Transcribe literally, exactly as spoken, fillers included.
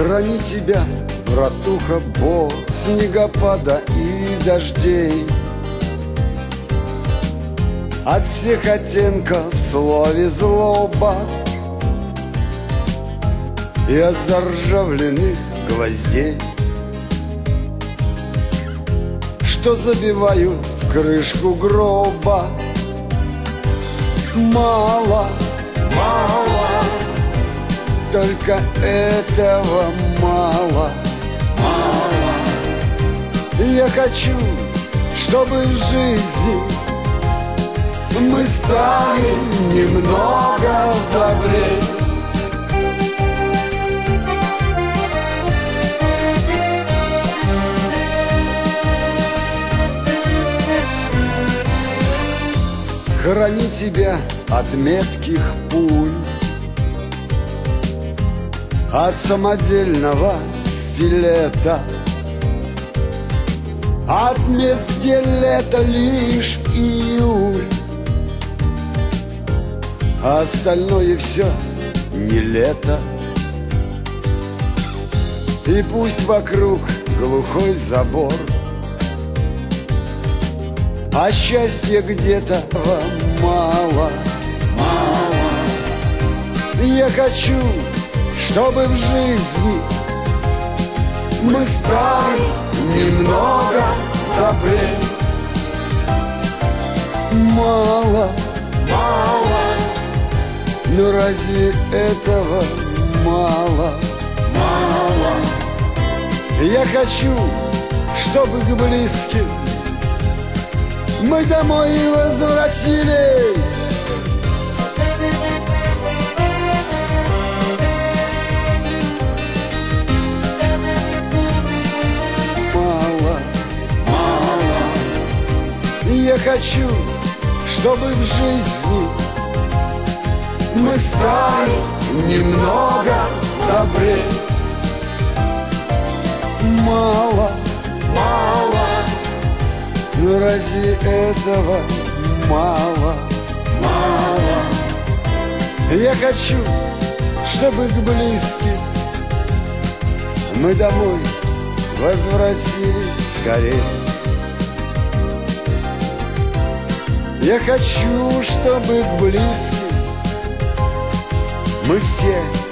Храни тебя, братуха, Бог, снегопада и дождей, от всех оттенков в слове злоба и от заржавленных гвоздей, что забивают в крышку гроба. Мало, мало, только этого мало, мало. Я хочу, чтобы в жизни мы стали немного добрей. Храни тебя от метких пуль, от самодельного стилета, от мест, где лето лишь июль, а остальное все не лето. И пусть вокруг глухой забор, а счастья где-то вам мало, мало. Я хочу, чтобы в жизни мы стали немного добрей. Мало, мало, но разве этого мало, мало? Я хочу, чтобы к близким мы домой возвратились. Мало, мало. Я хочу, чтобы в жизни мы стали немного добрей. Мало, мало, но разве этого мало, мало? Я хочу, чтобы к близким мы домой возвратились скорее. Я хочу, чтобы к близким мы все